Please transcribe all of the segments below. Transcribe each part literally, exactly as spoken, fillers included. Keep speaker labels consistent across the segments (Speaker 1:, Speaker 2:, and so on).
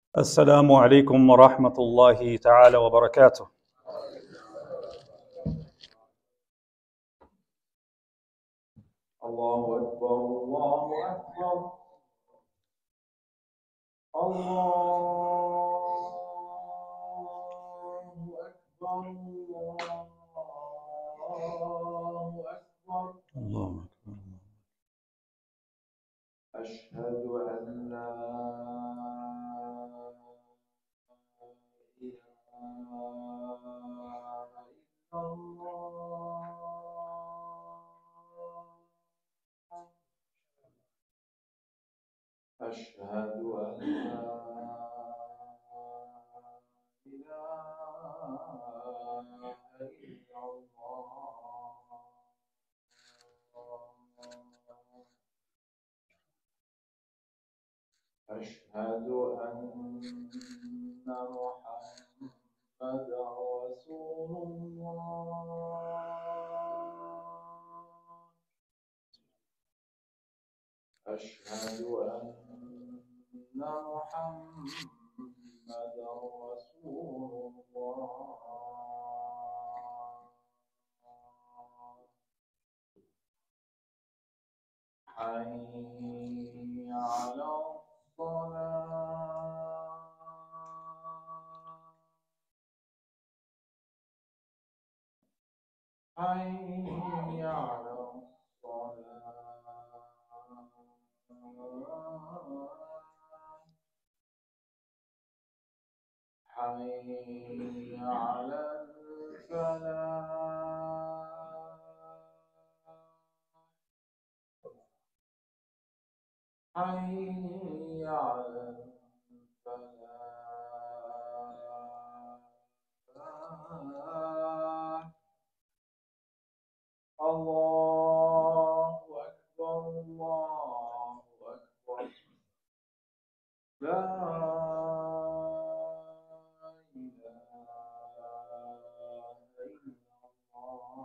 Speaker 1: السلام عليكم ورحمة الله تعالى وبركاته.
Speaker 2: الله أكبر الله أكبر الله أكبر الله أكبر
Speaker 1: الله أكبر.
Speaker 2: أشهد أن لا إله إلا الله أشهد أن لا إله إلا الله أشهد أن محمدا رسول الله أشهد أن محمدا رسول الله حي على الصلاة حي على الصلاة حي على الفلاح حي على الفلاح الله أكبر الله أكبر لا إله إلا الله.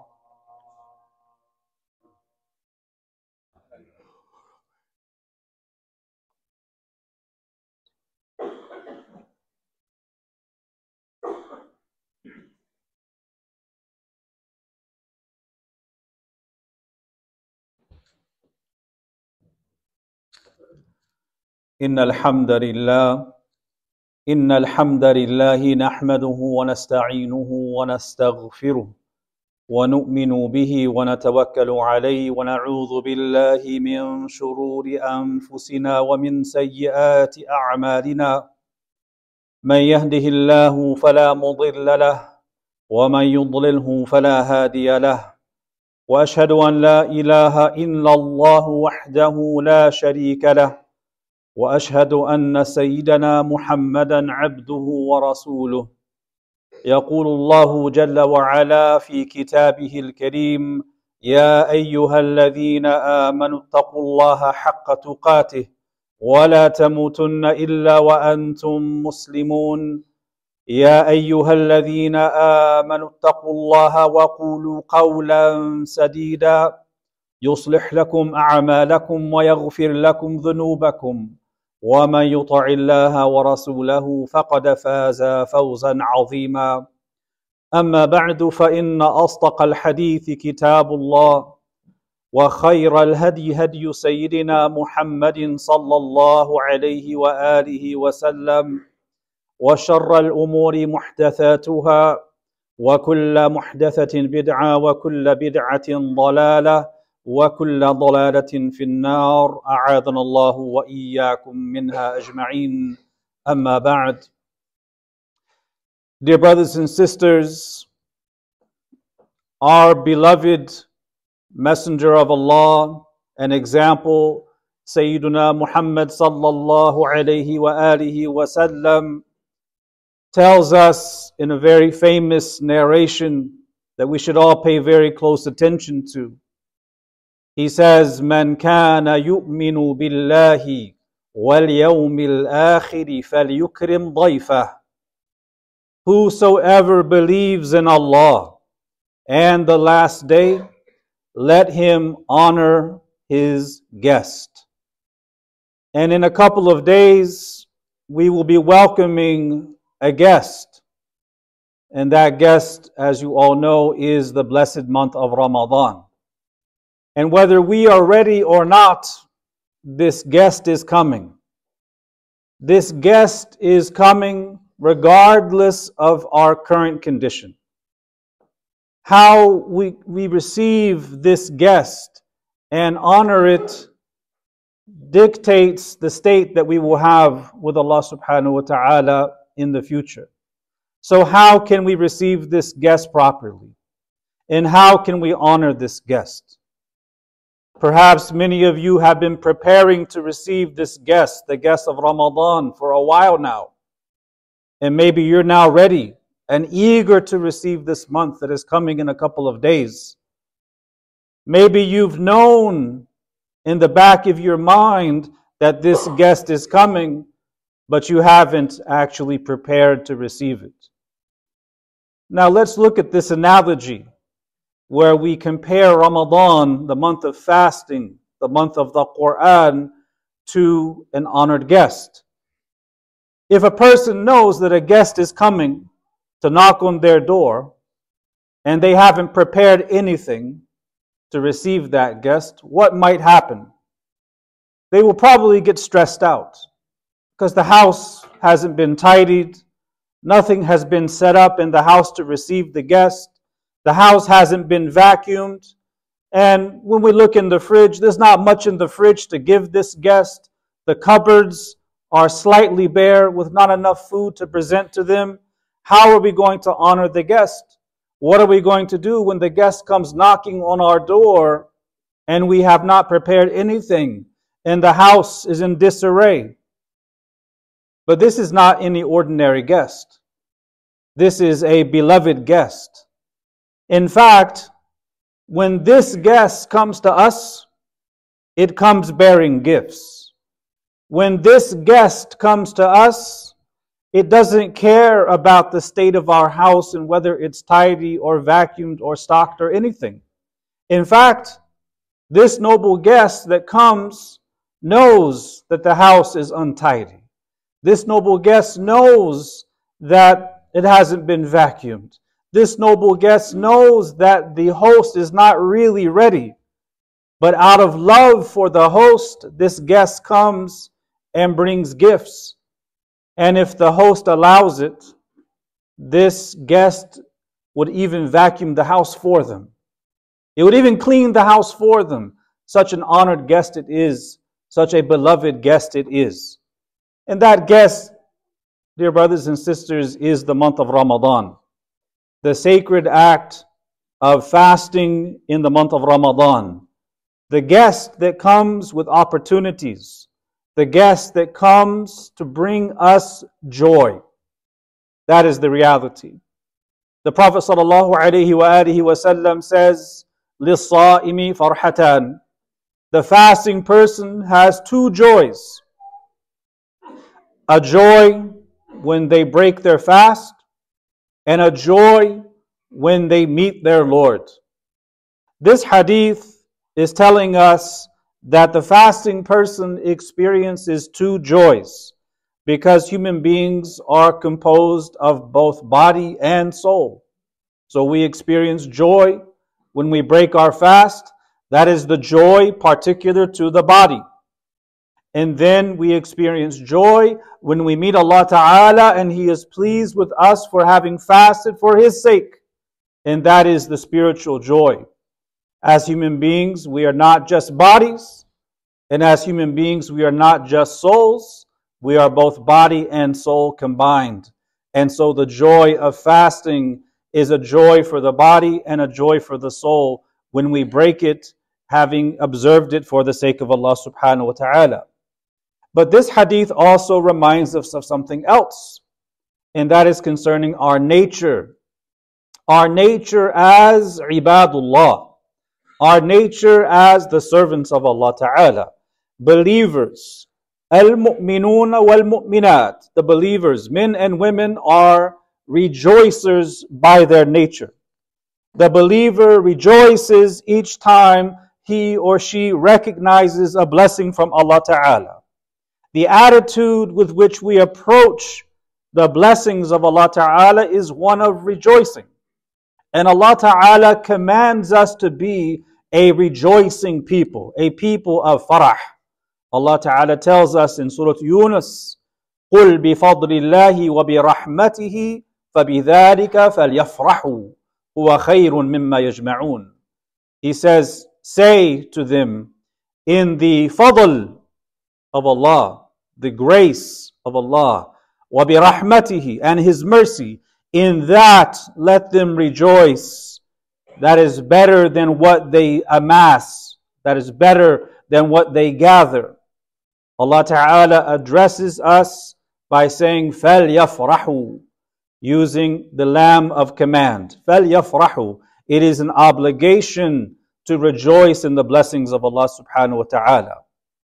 Speaker 1: إن الحمد لله إن الحمد لله نحمده ونستعينه ونستغفره ونؤمن به ونتوكل عليه ونعوذ بالله من شرور أنفسنا ومن سيئات أعمالنا. من يهده الله فلا مضل له ومن يضلله فلا هادي له، وأشهد أن لا إله إلا الله وحده لا شريك له، وأشهد أن سيدنا محمدا عبده ورسوله. يقول الله جل وعلا في كتابه الكريم: يا أيها الذين آمنوا اتقوا الله حق تقاته ولا تموتن إلا وأنتم مسلمون. يا أيها الذين آمنوا اتقوا الله وقولوا قولا سديدا يصلح لكم أعمالكم ويغفر لكم ذنوبكم، ومن يطع الله ورسوله فقد فاز فوزا عظيما. أما بعد، فإن أصدق الحديث كتاب الله، وخير الهدي هدي سيدنا محمد صلى الله عليه وآله وسلم، وشر الأمور محدثاتها، وكل محدثة بدعة، وكل بدعة ضلالة، وكل ضلالة في النار، أعاذنا الله وإياكم منها أجمعين. أما بعد. Dear brothers and sisters, our beloved Messenger of Allah and example, Sayyiduna Muhammad sallallahu alayhi wa alihi wa sallam, tells us in a very famous narration that we should all pay very close attention to. He says, "Man kana yu'minu billahi wal yawmil akhir falyukrim dayfah." Whosoever believes in Allah and the last day, let him honor his guest. And in a couple of days, we will be welcoming a guest. And that guest, as you all know, is the blessed month of Ramadan. And whether we are ready or not, this guest is coming. This guest is coming regardless of our current condition. How we, we receive this guest and honor it dictates the state that we will have with Allah subhanahu wa ta'ala in the future. So how can we receive this guest properly? And how can we honor this guest? Perhaps many of you have been preparing to receive this guest, the guest of Ramadan, for a while now. And maybe you're now ready and eager to receive this month that is coming in a couple of days. Maybe you've known in the back of your mind that this guest is coming, but you haven't actually prepared to receive it. Now let's look at this analogy where we compare Ramadan, the month of fasting, the month of the Quran, to an honored guest. If a person knows that a guest is coming to knock on their door and they haven't prepared anything to receive that guest, what might happen? They will probably get stressed out because the house hasn't been tidied, nothing has been set up in the house to receive the guest, the house hasn't been vacuumed, and when we look in the fridge, there's not much in the fridge to give this guest. The cupboards are slightly bare with not enough food to present to them. How are we going to honor the guest? What are we going to do when the guest comes knocking on our door and we have not prepared anything and the house is in disarray? But this is not any ordinary guest. This is a beloved guest. In fact, when this guest comes to us, it comes bearing gifts. When this guest comes to us, it doesn't care about the state of our house and whether it's tidy or vacuumed or stocked or anything. In fact, this noble guest that comes knows that the house is untidy. This noble guest knows that it hasn't been vacuumed. This noble guest knows that the host is not really ready. But out of love for the host, this guest comes and brings gifts. And if the host allows it, this guest would even vacuum the house for them. It would even clean the house for them. Such an honored guest it is. Such a beloved guest it is. And that guest, dear brothers and sisters, is the month of Ramadan. The sacred act of fasting in the month of Ramadan. The guest that comes with opportunities. The guest that comes to bring us joy. That is the reality. The Prophet sallallahu alaihi wasallam says, لِلصَّائِمِ فَرْحَتَانِ. The fasting person has two joys. A joy when they break their fast, and a joy when they meet their Lord. This hadith is telling us that the fasting person experiences two joys, because human beings are composed of both body and soul. So we experience joy when we break our fast. That is the joy particular to the body. And then we experience joy when we meet Allah Ta'ala and He is pleased with us for having fasted for His sake. And that is the spiritual joy. As human beings, we are not just bodies. And as human beings, we are not just souls. We are both body and soul combined. And so the joy of fasting is a joy for the body and a joy for the soul when we break it, having observed it for the sake of Allah subhanahu wa ta'ala. But this hadith also reminds us of something else, and that is concerning our nature. Our nature as ibadullah. Our nature as the servants of Allah Ta'ala. Believers. Al-mu'minuna wal-mu'minat. The believers, men and women, are rejoicers by their nature. The believer rejoices each time he or she recognizes a blessing from Allah Ta'ala. The attitude with which we approach the blessings of Allah Ta'ala is one of rejoicing. And Allah Ta'ala commands us to be a rejoicing people, a people of farah. Allah Ta'ala tells us in Surah Yunus, قُلْ بِفَضْلِ اللَّهِ وَبِرَحْمَتِهِ فَبِذَلِكَ فَلْيَفْرَحُوا هُوَ خَيْرٌ مِمَّا يَجْمَعُونَ. He says, say to them, in the fadl of Allah, the grace of Allah, وَبِرَحْمَتِهِ, and His mercy, in that let them rejoice. That is better than what they amass. That is better than what they gather. Allah Ta'ala addresses us by saying, فَلْيَفْرَحُوا, using the lam of command. فَلْيَفْرَحُوا. It is an obligation to rejoice in the blessings of Allah Subhanahu wa Ta'ala.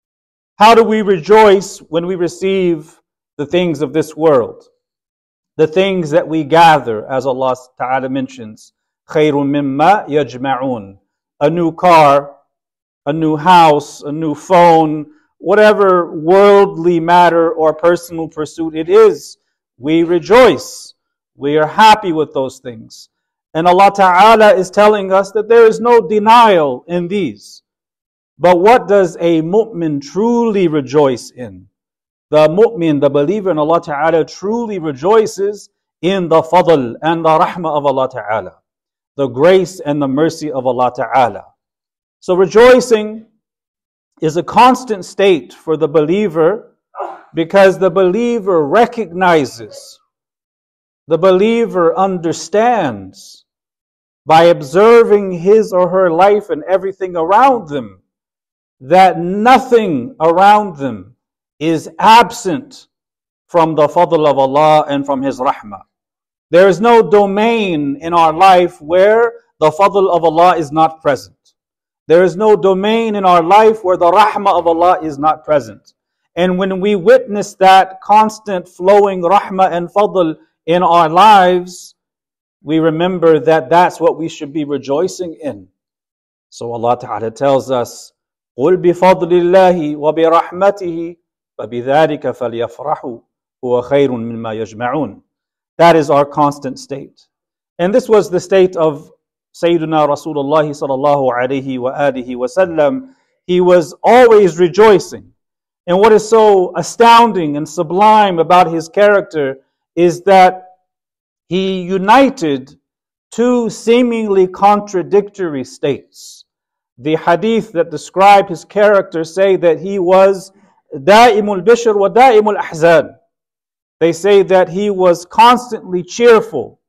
Speaker 1: How do we rejoice when we receive the things of this world? The things that we gather, as Allah Ta'ala mentions, خَيْرٌ مِمَّا يَجْمَعُونَ. A new car, a new house, a new phone, whatever worldly matter or personal pursuit it is, we rejoice. We are happy with those things. And Allah Ta'ala is telling us that there is no denial in these. But what does a mu'min truly rejoice in? The mu'min, the believer in Allah Ta'ala, truly rejoices in the fadl and the rahmah of Allah Ta'ala, the grace and the mercy of Allah Ta'ala. So rejoicing is a constant state for the believer, because the believer recognizes, the believer understands by observing his or her life and everything around them, that nothing around them is absent from the fadl of Allah and from His rahmah. There is no domain in our life where the fadl of Allah is not present. There is no domain in our life where the rahmah of Allah is not present. And when we witness that constant flowing rahmah and fadl in our lives, we remember that that's what we should be rejoicing in. So Allah Ta'ala tells us, قُلْ بِفَضْلِ اللَّهِ وَبِرَحْمَتِهِ فَبِذَلِكَ فَلْيَفْرَحُوا هُوَ خَيْرٌ مِمَّا يَجْمَعُونَ. That is our constant state. And this was the state of Sayyidina Rasulullah sallallahu alayhi wa alihi wa sallam. He was always rejoicing. And what is so astounding and sublime about his character is that he united two seemingly contradictory states. The hadith that describe his character say that he was da'imul bishr wa da'imul ahzan. They say that he was constantly cheerful,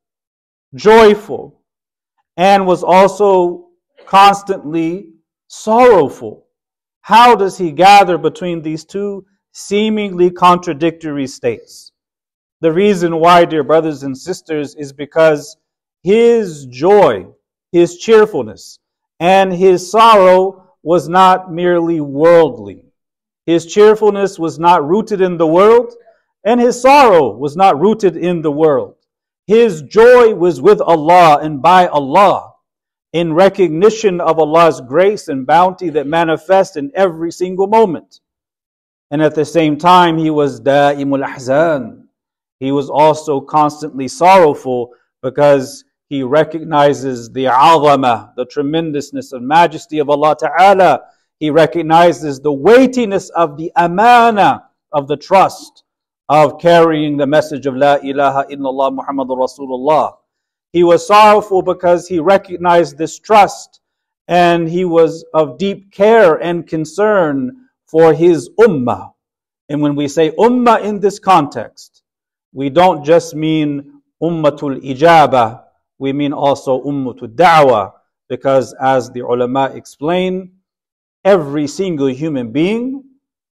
Speaker 1: joyful, and was also constantly sorrowful. How does he gather between these two seemingly contradictory states? The reason why, dear brothers and sisters, is because his joy, his cheerfulness, and his sorrow was not merely worldly. His cheerfulness was not rooted in the world, and his sorrow was not rooted in the world. His joy was with Allah and by Allah, in recognition of Allah's grace and bounty that manifest in every single moment. And at the same time, he was da'imul ahzan. He was also constantly sorrowful because he recognizes the azamah, the tremendousness and majesty of Allah Ta'ala. He recognizes the weightiness of the amana, of the trust of carrying the message of La ilaha illallah Muhammadur Rasulullah. He was sorrowful because he recognized this trust, and he was of deep care and concern for his ummah. And when we say ummah in this context, we don't just mean ummatul ijabah, we mean also ummatul da'wah, because as the ulama explain, every single human being,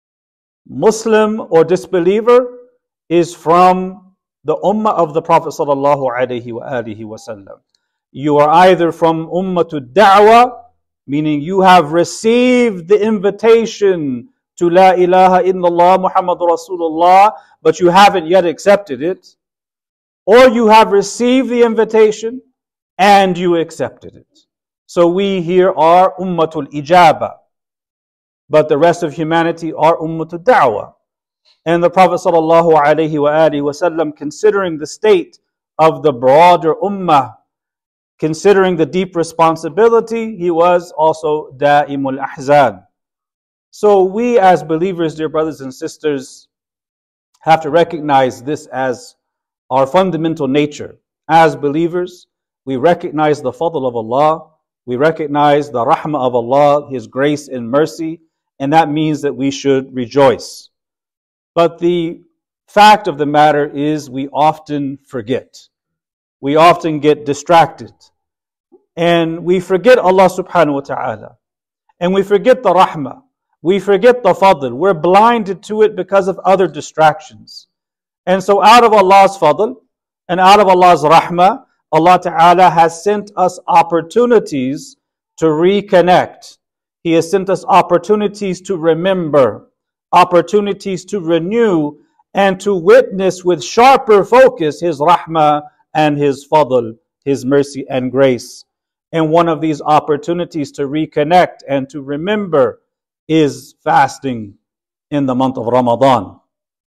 Speaker 1: Muslim or disbeliever, is from the ummah of the Prophet sallallahu alaihi wa alihi wasallam. You are either from ummatul da'wah, meaning you have received the invitation to La ilaha illallah Muhammadur Rasulullah, but you haven't yet accepted it. Or you have received the invitation and you accepted it. So we here are ummatul ijabah, but the rest of humanity are ummatul da'wah. And the Prophet sallallahu alaihi wasallam, considering the state of the broader ummah, considering the deep responsibility, he was also da'imul ahzan. So we as believers, dear brothers and sisters, have to recognize this as our fundamental nature. As believers, we recognize the fadl of Allah, we recognize the rahmah of Allah, His grace and mercy, and that means that we should rejoice. But the fact of the matter is we often forget. We often get distracted. And we forget Allah subhanahu wa ta'ala. And we forget the rahmah. We forget the fadl. We're blinded to it because of other distractions. And so out of Allah's fadl and out of Allah's rahmah, Allah ta'ala has sent us opportunities to reconnect. He has sent us opportunities to remember, opportunities to renew, and to witness with sharper focus His rahmah and His fadl, His mercy and grace. And one of these opportunities to reconnect and to remember is fasting in the month of Ramadan.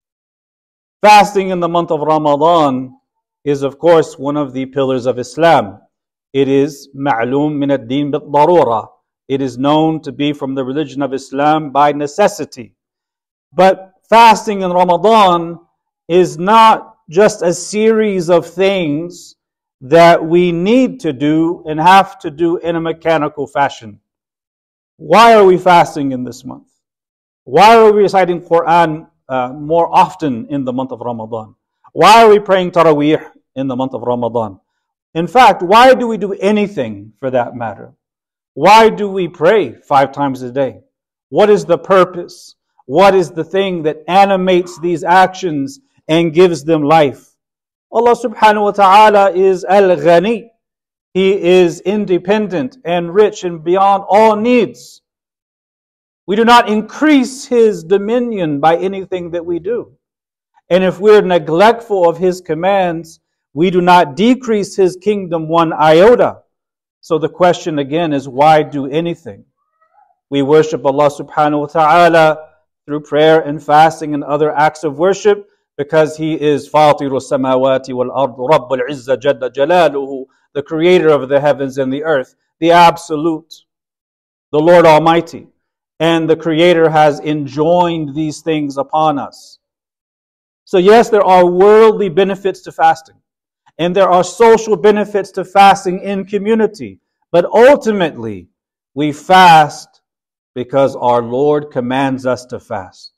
Speaker 1: Fasting in the month of Ramadan is, of course, one of the pillars of Islam. It is ma'loom min ad-din bit-darura. It is known to be from the religion of Islam by necessity. But fasting in Ramadan is not just a series of things that we need to do and have to do in a mechanical fashion. Why are we fasting in this month? Why are we reciting Quran uh, more often in the month of Ramadan? Why are we praying Taraweeh in the month of Ramadan? In fact, why do we do anything for that matter? Why do we pray five times a day? What is the purpose? What is the thing that animates these actions and gives them life? Allah subhanahu wa ta'ala is al-ghani. He is independent and rich and beyond all needs. We do not increase His dominion by anything that we do. And if we're neglectful of His commands, we do not decrease His kingdom one iota. So the question again is, why do anything? We worship Allah subhanahu wa ta'ala through prayer and fasting and other acts of worship because He is Fatiru samawati wal ard, Rabbul Izza Jalla Jalaluhu, the creator of the heavens and the earth, the absolute, the Lord Almighty. And the Creator has enjoined these things upon us. So yes, there are worldly benefits to fasting. And there are social benefits to fasting in community. But ultimately, we fast because our Lord commands us to fast.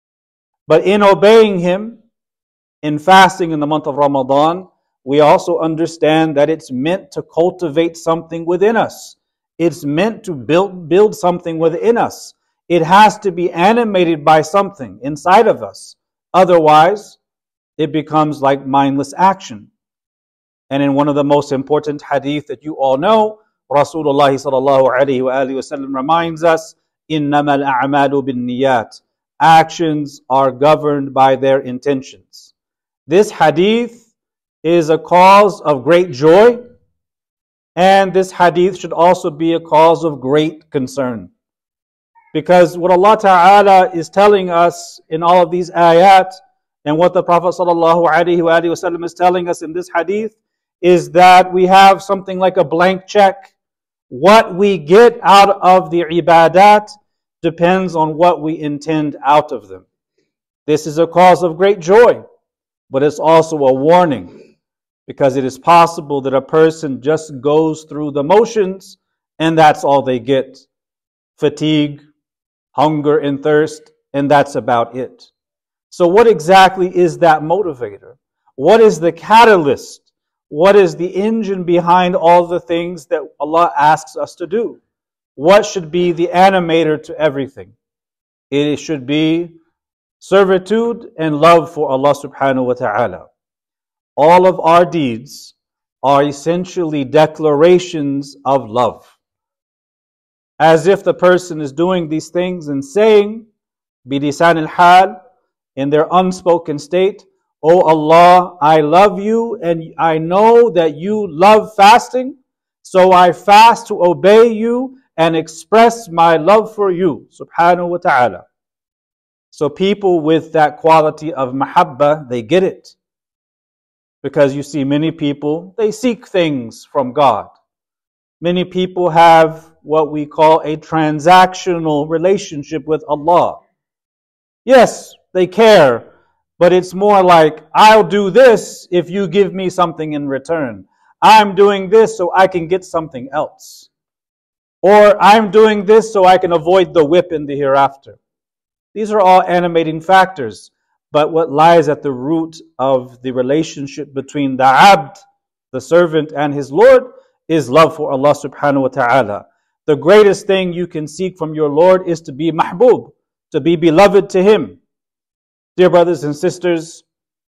Speaker 1: But in obeying Him, in fasting in the month of Ramadan, we also understand that it's meant to cultivate something within us. It's meant to build, build something within us. It has to be animated by something inside of us. Otherwise, it becomes like mindless action. And in one of the most important hadith that you all know, Rasulullah sallallahu alayhi wa alihi wa sallam reminds us, إِنَّمَا الْأَعْمَالُ بِالنِّيَّاتِ. Actions are governed by their intentions. This hadith is a cause of great joy, and this hadith should also be a cause of great concern. Because what Allah Ta'ala is telling us in all of these ayat, and what the Prophet sallallahu alaihi wasallam is telling us in this hadith, is that we have something like a blank check. What we get out of the ibadat depends on what we intend out of them. This is a cause of great joy, but it's also a warning, because it is possible that a person just goes through the motions and that's all they get. Fatigue, hunger and thirst, and that's about it. So what exactly is that motivator? What is the catalyst? What is the engine behind all the things that Allah asks us to do? What should be the animator to everything? It should be servitude and love for Allah subhanahu wa ta'ala. All of our deeds are essentially declarations of love. As if the person is doing these things and saying, bilisan al-hal, in their unspoken state, "Oh Allah, I love you and I know that you love fasting, so I fast to obey you and express my love for you, subhanahu wa ta'ala." So people with that quality of mahabba, they get it. Because you see many people, they seek things from God. Many people have what we call a transactional relationship with Allah. Yes, they care, but it's more like, I'll do this if you give me something in return. I'm doing this so I can get something else. Or I'm doing this so I can avoid the whip in the hereafter. These are all animating factors. But what lies at the root of the relationship between the abd, the servant, and his Lord is love for Allah subhanahu wa ta'ala. The greatest thing you can seek from your Lord is to be mahbub, to be beloved to Him. Dear brothers and sisters,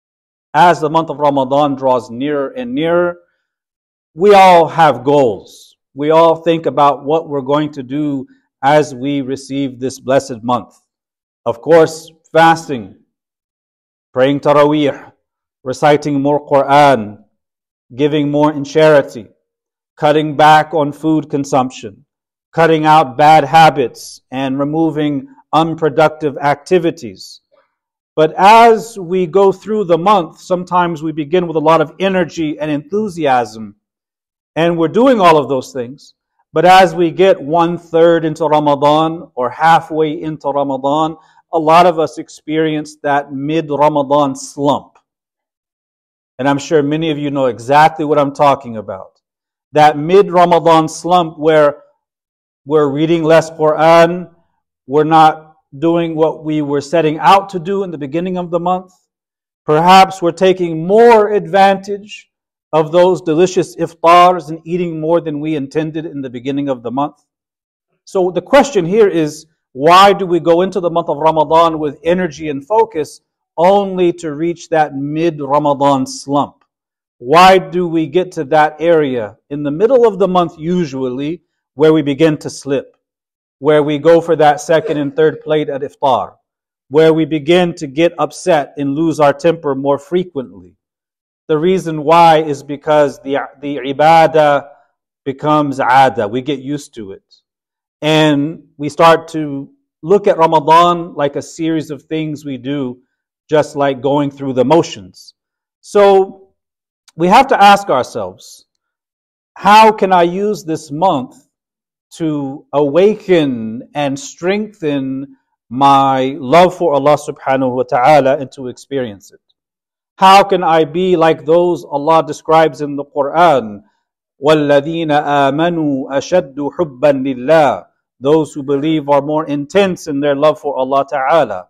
Speaker 1: as the month of Ramadan draws nearer and nearer, we all have goals. We all think about what we're going to do as we receive this blessed month. Of course, fasting, praying Taraweeh, reciting more Quran, giving more in charity, cutting back on food consumption, cutting out bad habits, and removing unproductive activities. But as we go through the month, sometimes we begin with a lot of energy and enthusiasm, and we're doing all of those things. But as we get one third into Ramadan or halfway into Ramadan, a lot of us experience that mid-Ramadan slump. And I'm sure many of you know exactly what I'm talking about. That mid-Ramadan slump where we're reading less Quran, we're not doing what we were setting out to do in the beginning of the month. Perhaps we're taking more advantage of those delicious iftars and eating more than we intended in the beginning of the month. So the question here is, why do we go into the month of Ramadan with energy and focus only to reach that mid-Ramadan slump? Why do we get to that area in the middle of the month usually where we begin to slip, where we go for that second and third plate at iftar, where we begin to get upset and lose our temper more frequently? The reason why is because the, the ibadah becomes ada. We get used to it. And we start to look at Ramadan like a series of things we do, just like going through the motions. So we have to ask ourselves, how can I use this month to awaken and strengthen my love for Allah subhanahu wa ta'ala and to experience it? How can I be like those Allah describes in the Quran? وَالَّذِينَ آمَنُوا أَشَدُّ حُبًّا لِلَّهِ. Those who believe are more intense in their love for Allah Ta'ala.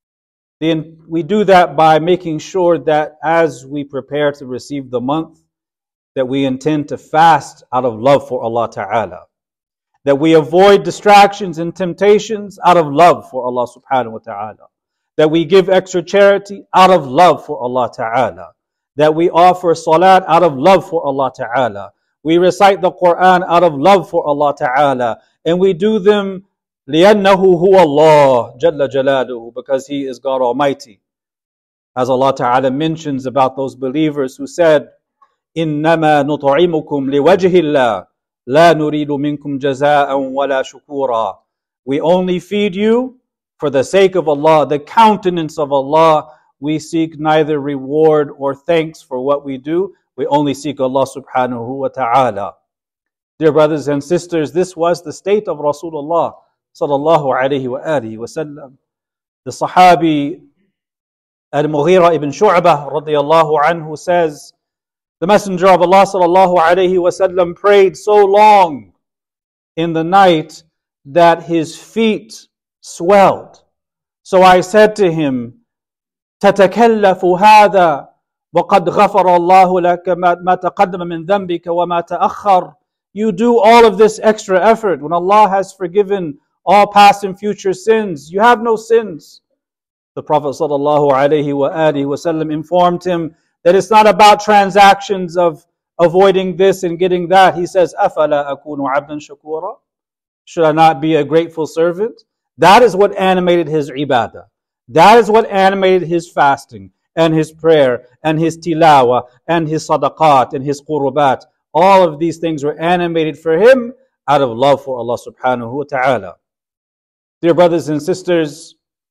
Speaker 1: Then we do that by making sure that as we prepare to receive the month, that we intend to fast out of love for Allah Ta'ala. That we avoid distractions and temptations out of love for Allah Subhanahu wa Ta'ala. That we give extra charity out of love for Allah Ta'ala. That we offer salat out of love for Allah Ta'ala. We recite the Quran out of love for Allah Ta'ala. And we do them لِأَنَّهُ هُوَ اللَّهُ جَلَّ جَلَالُهُ, because He is God Almighty. As Allah Ta'ala mentions about those believers who said, إِنَّمَا نُطْعِمُكُمْ لِوَجْهِ اللَّهِ لَا نُرِيدُ مِنْكُمْ جَزَاءً وَلَا شُكُورًا. We only feed you for the sake of Allah, the countenance of Allah. We seek neither reward or thanks for what we do. We only seek Allah subhanahu wa ta'ala. Dear brothers and sisters, this was the state of Rasulullah sallallahu alayhi wa alihi wa sallam. The Sahabi Al-Mughira ibn Shu'bah radiyallahu anhu says, the Messenger of Allah sallallahu alayhi wa sallam prayed so long in the night that his feet swelled. So I said to him, تَتَكَلَّفُ هَذَا وَقَدْ غَفَرَ اللَّهُ لَكَ مَا تَقَدَّمَ مِنْ ذَنْبِكَ وَمَا تَأَخَّرَ. You do all of this extra effort when Allah has forgiven all past and future sins. You have no sins. The Prophet sallallahu alaihi wa alihi wasallam informed him that it's not about transactions of avoiding this and getting that. He says, أَفَلَا أَكُونُ عَبْدًا شَكُورًا. Should I not be a grateful servant? That is what animated his ibadah. That is what animated his fasting and his prayer and his tilawah and his sadaqat and his qurubat. All of these things were animated for him out of love for Allah subhanahu wa ta'ala. Dear brothers and sisters,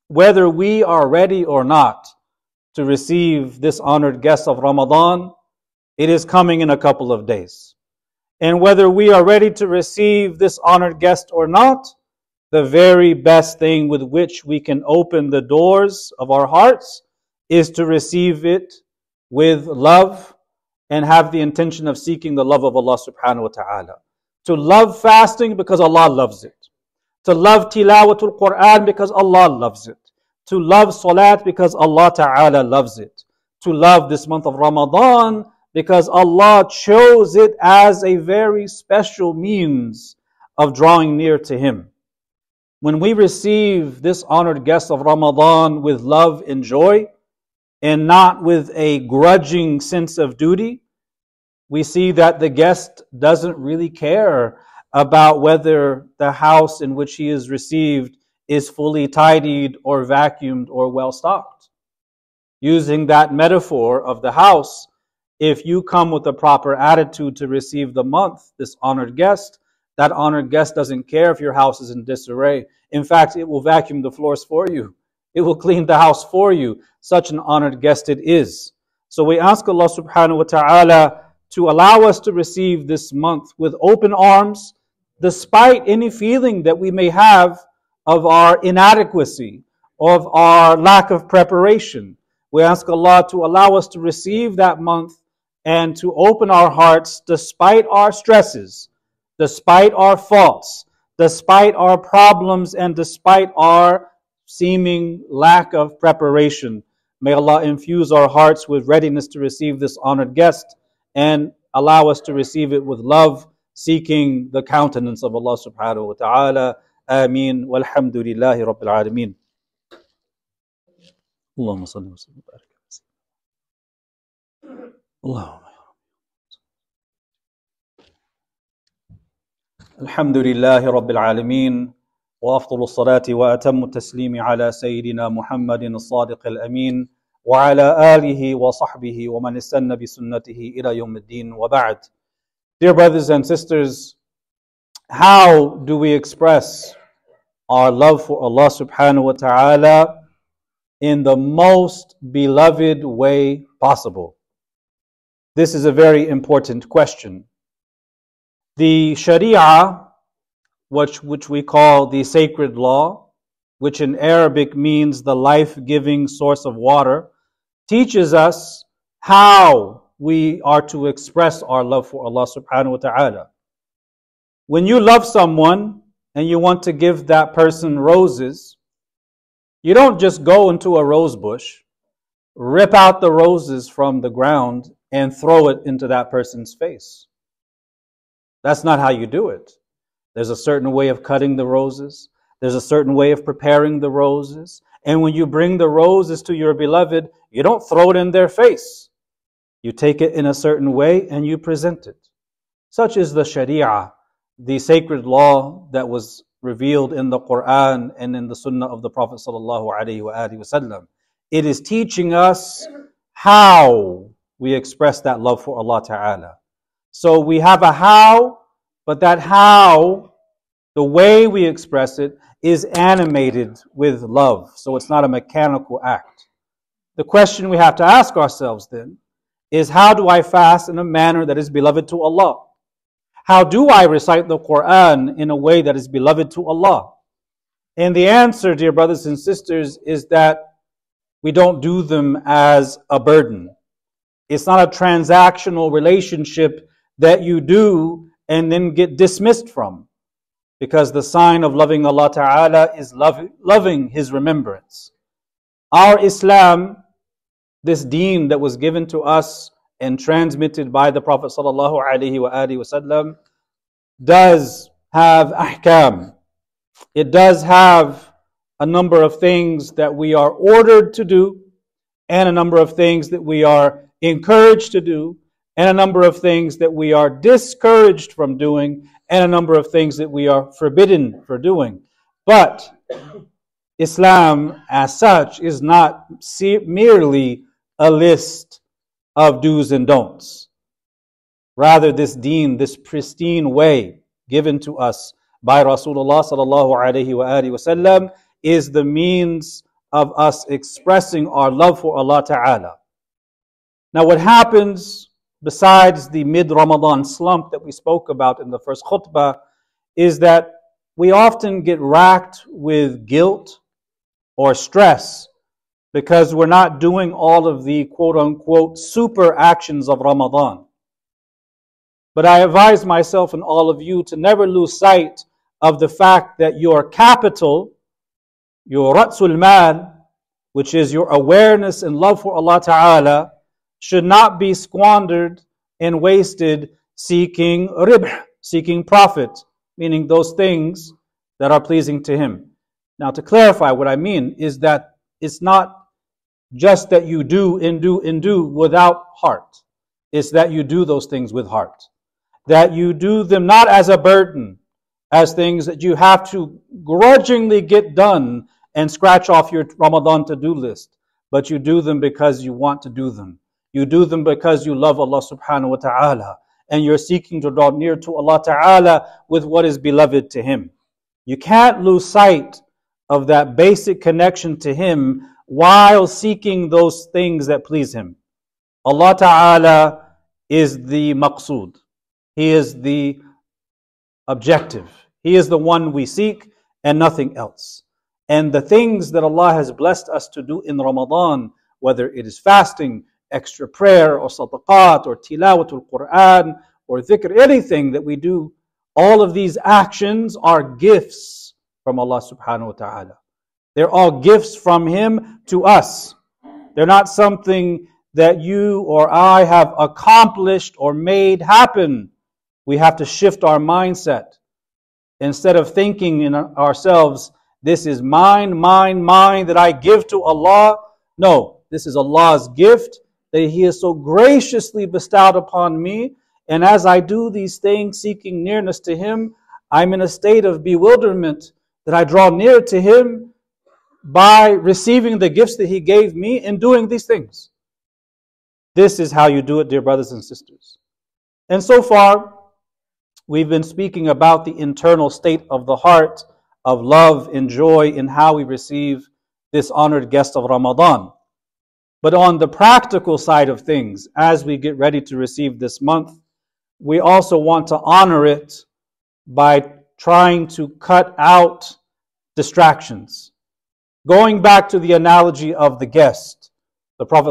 Speaker 1: whether we are ready or not to receive this honored guest of Ramadan, it is coming in a couple of days. And whether we are ready to receive this honored guest or not, the very best thing with which we can open the doors of our hearts is to receive it with love and have the intention of seeking the love of Allah subhanahu wa ta'ala. To love fasting because Allah loves it. To love tilawatul Quran because Allah loves it. To love salat because Allah ta'ala loves it. To love this month of Ramadan because Allah chose it as a very special means of drawing near to Him. When we receive this honored guest of Ramadan with love and joy, and not with a grudging sense of duty, we see that the guest doesn't really care about whether the house in which he is received is fully tidied or vacuumed or well stocked. Using that metaphor of the house, if you come with the proper attitude to receive the month, this honored guest, that honored guest doesn't care if your house is in disarray. In fact, it will vacuum the floors for you. It will clean the house for you. Such an honored guest it is. So we ask Allah subhanahu wa ta'ala to allow us to receive this month with open arms, despite any feeling that we may have of our inadequacy, of our lack of preparation. We ask Allah to allow us to receive that month and to open our hearts despite our stresses, despite our faults, despite our problems, and despite our seeming lack of preparation. May Allah infuse our hearts with readiness to receive this honored guest and allow us to receive it with love, seeking the countenance of Allah subhanahu wa ta'ala. Ameen. Walhamdulillahi Rabbil Alameen. Allahumma salli wa sallim wa barik ala Allahumma. Alhamdulillahi Rabbil Alameen. وأفضل الصلاة وأتم التسليم على سيدنا محمد الصادق الأمين وعلى آله وصحبه ومن استنى بسنته إلى يوم الدين وبعد. Dear brothers and sisters, how do we express our love for Allah subhanahu wa ta'ala in the most beloved way possible? This is a very important question. The Sharia, Which, which we call the sacred law, which in Arabic means the life-giving source of water, teaches us how we are to express our love for Allah subhanahu wa ta'ala. When you love someone and you want to give that person roses, you don't just go into a rose bush, rip out the roses from the ground, and throw it into that person's face. That's not how you do it. There's a certain way of cutting the roses. There's a certain way of preparing the roses. And when you bring the roses to your beloved, you don't throw it in their face. You take it in a certain way and you present it. Such is the Sharia, the sacred law that was revealed in the Quran and in the Sunnah of the Prophet sallallahu alaihi wasallam. It is teaching us how we express that love for Allah Ta'ala. So we have a how, but that how, the way we express it, is animated with love. So it's not a mechanical act. The question we have to ask ourselves then is, how do I fast in a manner that is beloved to Allah? How do I recite the Quran in a way that is beloved to Allah? And the answer, dear brothers and sisters, is that we don't do them as a burden. It's not a transactional relationship that you do and then get dismissed from. Because the sign of loving Allah Ta'ala is love, loving His remembrance. Our Islam, this deen that was given to us and transmitted by the Prophet Sallallahu Alaihi Wasallam, does have ahkam. It does have a number of things that we are ordered to do, and a number of things that we are encouraged to do, and a number of things that we are discouraged from doing, and a number of things that we are forbidden for doing. But Islam as such is not merely a list of do's and don'ts. Rather, this deen, this pristine way given to us by Rasulullah sallallahu alaihi wasallam, is the means of us expressing our love for Allah Ta'ala. Now what happens besides the mid-Ramadan slump that we spoke about in the first khutbah is that we often get racked with guilt or stress because we're not doing all of the quote-unquote super actions of Ramadan. But I advise myself and all of you to never lose sight of the fact that your capital, your Ratsul Mal, which is your awareness and love for Allah Ta'ala, should not be squandered and wasted seeking ribh, seeking profit, meaning those things that are pleasing to Him. Now to clarify, what I mean is that it's not just that you do and do and do without heart. It's that you do those things with heart. That you do them not as a burden, as things that you have to grudgingly get done and scratch off your Ramadan to-do list, but you do them because you want to do them. You do them because you love Allah subhanahu wa ta'ala, and you're seeking to draw near to Allah Ta'ala with what is beloved to Him. You can't lose sight of that basic connection to Him while seeking those things that please Him. Allah Ta'ala is the maqsood. He is the objective. He is the one we seek and nothing else. And the things that Allah has blessed us to do in Ramadan, whether it is fasting, extra prayer, or sadaqat, or tilawatul Quran, or dhikr, anything that we do, all of these actions are gifts from Allah subhanahu wa ta'ala. They're all gifts from Him to us. They're not something that you or I have accomplished or made happen. We have to shift our mindset. Instead of thinking in ourselves, this is mine, mine, mine that I give to Allah. No, this is Allah's gift that He has so graciously bestowed upon me. And as I do these things, seeking nearness to Him, I'm in a state of bewilderment that I draw near to Him by receiving the gifts that He gave me and doing these things. This is how you do it, dear brothers and sisters. And so far, we've been speaking about the internal state of the heart, of love and joy in how we receive this honored guest of Ramadan. But on the practical side of things, as we get ready to receive this month, we also want to honor it by trying to cut out distractions. Going back to the analogy of the guest, the Prophet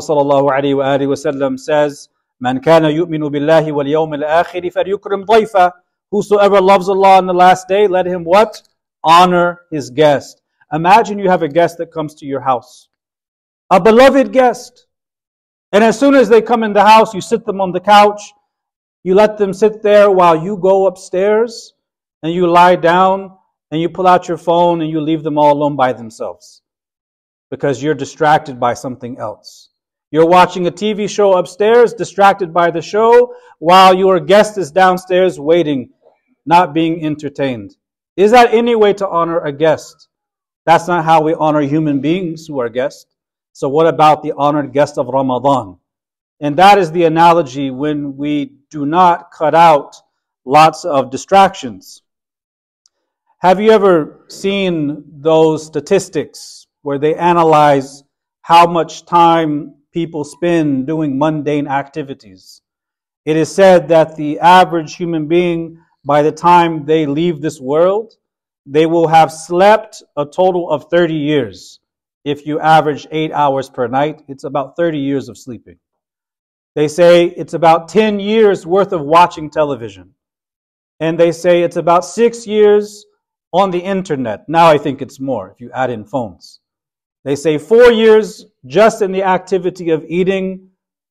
Speaker 1: ﷺ says, "Man kana yu'minu billahi wal yawmil akhir falyukrim dhayfa." Whosoever loves Allah on the last day, let him what? Honor his guest. Imagine you have a guest that comes to your house, a beloved guest, and as soon as they come in the house, you sit them on the couch, you let them sit there while you go upstairs, and you lie down, and you pull out your phone, and you leave them all alone by themselves, because you're distracted by something else. You're watching a T V show upstairs, distracted by the show, while your guest is downstairs waiting, not being entertained. Is that any way to honor a guest? That's not how we honor human beings who are guests. So what about the honored guest of Ramadan? And that is the analogy when we do not cut out lots of distractions. Have you ever seen those statistics where they analyze how much time people spend doing mundane activities? It is said that the average human being, by the time they leave this world, they will have slept a total of thirty years. If you average eight hours per night, it's about thirty years of sleeping. They say it's about ten years worth of watching television. And they say it's about six years on the internet. Now I think it's more if you add in phones. They say four years just in the activity of eating,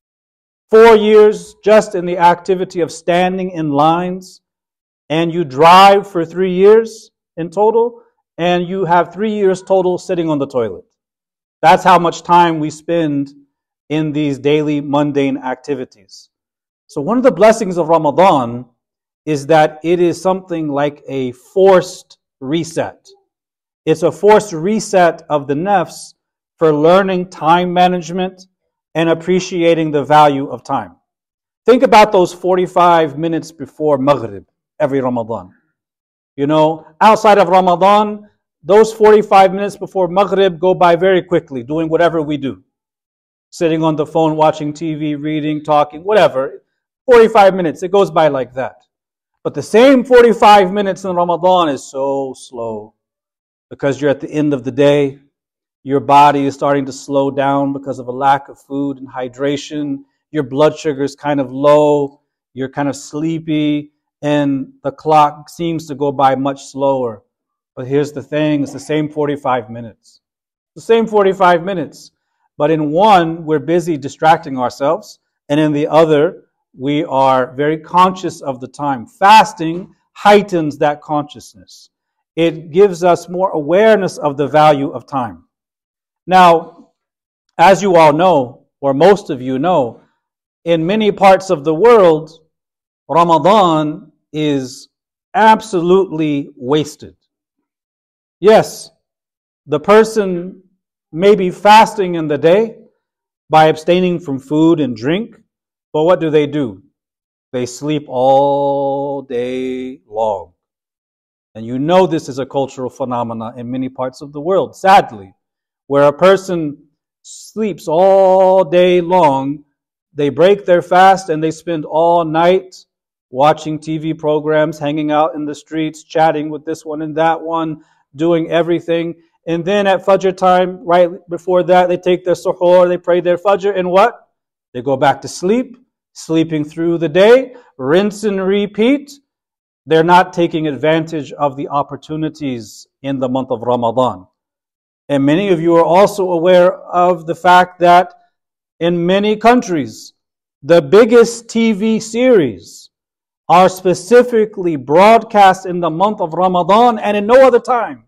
Speaker 1: four years just in the activity of standing in lines, and you drive for three years in total, and you have three years total sitting on the toilet. That's how much time we spend in these daily mundane activities. So one of the blessings of Ramadan is that it is something like a forced reset. It's a forced reset of the nafs for learning time management and appreciating the value of time. Think about those forty-five minutes before Maghrib every Ramadan. You know, outside of Ramadan, those forty-five minutes before Maghrib go by very quickly, doing whatever we do. Sitting on the phone, watching T V, reading, talking, whatever. forty-five minutes, it goes by like that. But the same forty-five minutes in Ramadan is so slow because you're at the end of the day. Your body is starting to slow down because of a lack of food and hydration. Your blood sugar is kind of low. You're kind of sleepy. And the clock seems to go by much slower. But here's the thing. It's the same forty-five minutes. The same forty-five minutes. But in one, we're busy distracting ourselves. And in the other, we are very conscious of the time. Fasting heightens that consciousness. It gives us more awareness of the value of time. Now, as you all know, or most of you know, in many parts of the world, Ramadan is absolutely wasted. Yes, the person may be fasting in the day by abstaining from food and drink, but what do they do? They sleep all day long. And you know this is a cultural phenomenon in many parts of the world, sadly, where a person sleeps all day long, they break their fast and they spend all night watching T V programs, hanging out in the streets, chatting with this one and that one, doing everything. And then at Fajr time, right before that, they take their suhoor, they pray their Fajr, and what? They go back to sleep, sleeping through the day, rinse and repeat. They're not taking advantage of the opportunities in the month of Ramadan. And many of you are also aware of the fact that in many countries, the biggest T V series are specifically broadcast in the month of Ramadan and in no other time.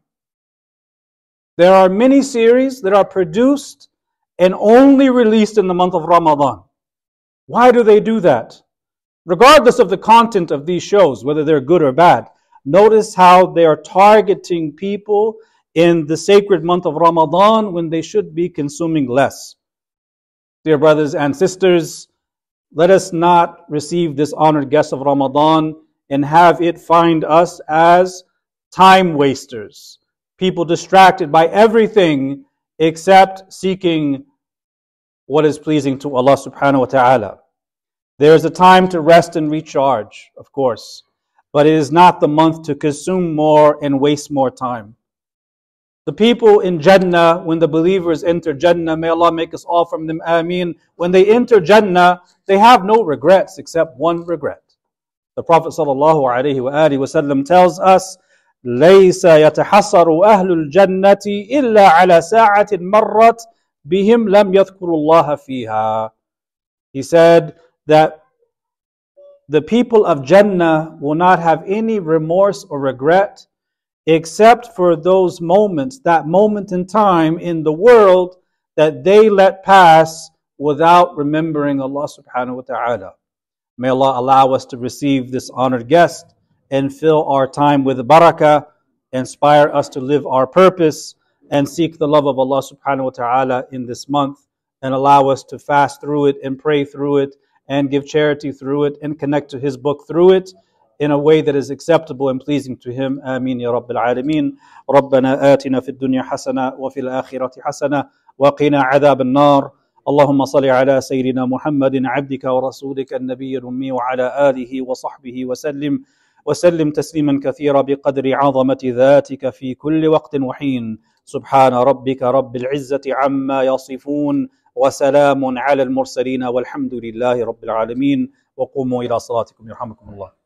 Speaker 1: There are many series that are produced and only released in the month of Ramadan. Why do they do that? Regardless of the content of these shows, whether they're good or bad, notice how they are targeting people in the sacred month of Ramadan when they should be consuming less. Dear brothers and sisters, let us not receive this honored guest of Ramadan and have it find us as time wasters, people distracted by everything except seeking what is pleasing to Allah subhanahu wa ta'ala. There is a time to rest and recharge, of course, but it is not the month to consume more and waste more time. The people in Jannah, when the believers enter Jannah, may Allah make us all from them, Ameen. When they enter Jannah, they have no regrets except one regret. The Prophet sallallahu alaihi wasallam tells us, لَيْسَ يَتَحَسَّرُ أَهْلُ الْجَنَّةِ إِلَّا عَلَى سَاعَةٍ مَرَّتْ بِهِمْ لَمْ يَذْكُرُوا اللَّهَ فِيهَا. He said that the people of Jannah will not have any remorse or regret except for those moments, that moment in time in the world that they let pass without remembering Allah subhanahu wa ta'ala. May Allah allow us to receive this honored guest and fill our time with barakah, inspire us to live our purpose and seek the love of Allah subhanahu wa ta'ala in this month, and allow us to fast through it and pray through it and give charity through it and connect to His book through it in a way that is acceptable and pleasing to Him. Ameen ya Rabbil Alameen. ربنا آتنا في الدنيا حسنة وفي الآخرة حسنة وقنا عذاب النار. اللهم صل على سيدنا محمد عبدك ورسولك النبي الأمي وعلى آله وصحبه وسلم وسلم تسليما كثيرا بقدر عظمة ذاتك في كل وقت وحين. سبحان ربك رب العزة عما يصفون وسلام على المرسلين والحمد لله رب العالمين. وقوموا إلى صلاتكم يرحمكم الله.